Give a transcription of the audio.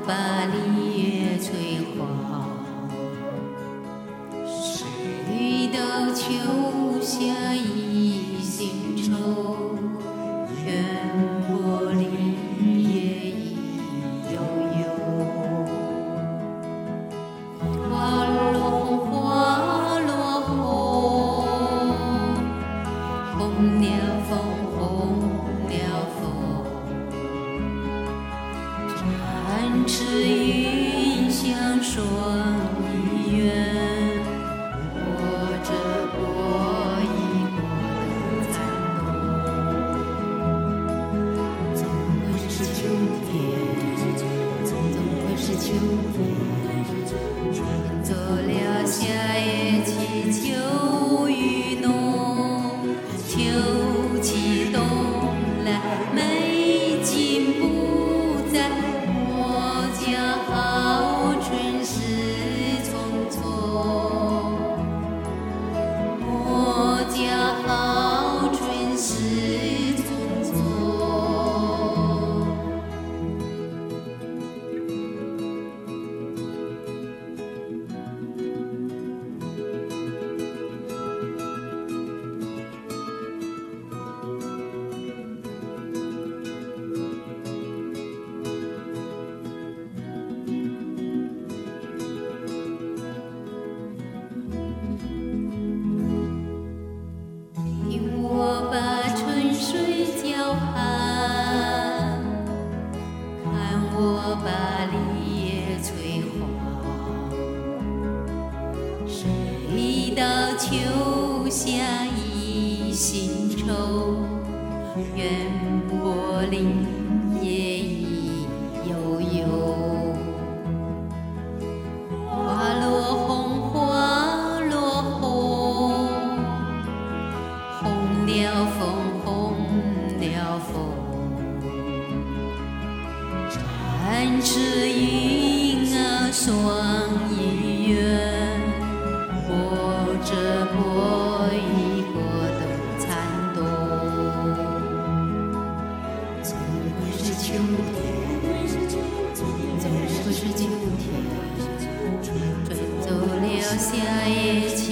把离月催化，谁道秋夏一心愁，愿薄离夜已悠悠。花落红，花落红，红了枫，红了枫。展翅云相双一愿，握着波一波的残冬。总归是秋天，总归是秋天，走了夏夜起秋雨浓，秋气东来，美景不在。莫讲好春事匆匆，莫讲好春事匆匆。我把春水搅寒，看我把离叶催化。谁道秋夏一心愁，愿薄离夜已悠悠。花落红，花落红，红了枫，红了枫。展翅云啊双一愿，握着波一波的残冬。总归是秋天，总归是秋天，转走了夏夜。